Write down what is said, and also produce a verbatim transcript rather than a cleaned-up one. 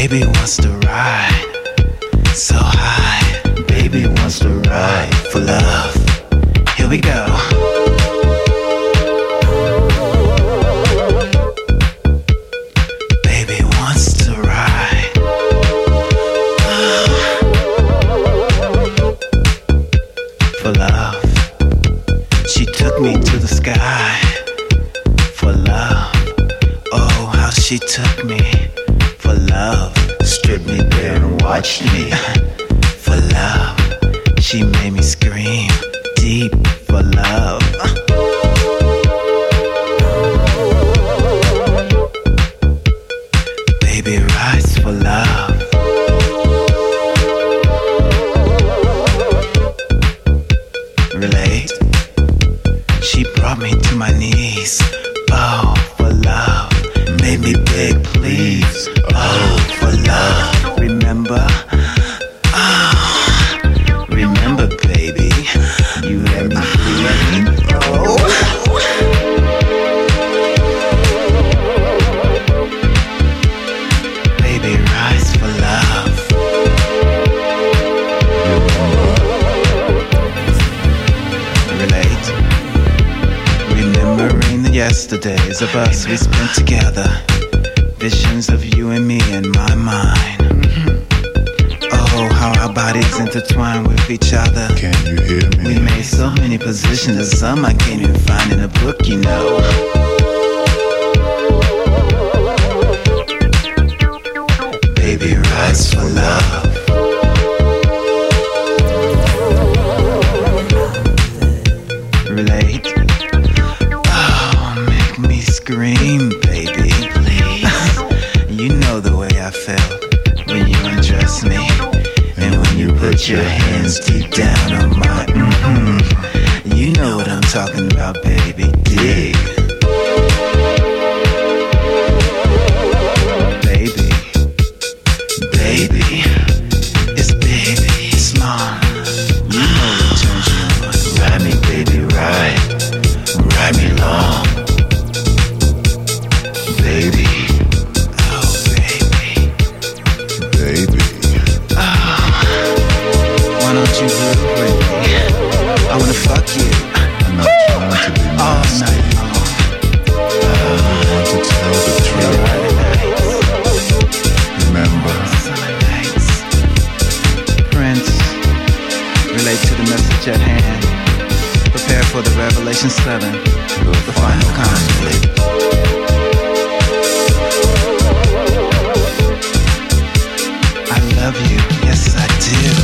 Baby wants to ride so high. Baby wants to ride for love. Here we go. Baby wants to ride. For love. She took me to the sky. For love. Oh, how she took me. For love. Stripped me bare and watched me. For love. She made me scream deep for love. Baby rides for love. Relate. She brought me to my knees. Oh, for love. Made me beg, please. Oh, for love. Remember? Oh, remember, baby. You let me breathe. Oh. Baby rise for love. Relate. Remembering the yesterdays of us we spent together. Visions of you and me in my mind. Oh, how our bodies intertwine with each other. Can you hear me? We made so many positions, and some I can't even find in a book, you know. Baby rise for love. Relate. Oh, make me scream, baby, please. You know the way I felt when you undressed me, and when you put your hands deep down on my mm-hmm. You know what I'm talking about, baby. Dig. Baby. Baby. It's baby. It's mom. You know what turns you on. Ride me, baby, ride. Ride me long. Baby. Oh, baby. Baby. Why don't you look with me? I wanna fuck you I'm not trying to be all nasty. night long. I want to tell the truth. Friday nights, Remember, summer nights. Prince, relate to the message at hand. Prepare for the Revelation seven, the final conflict. I love you, yes I do.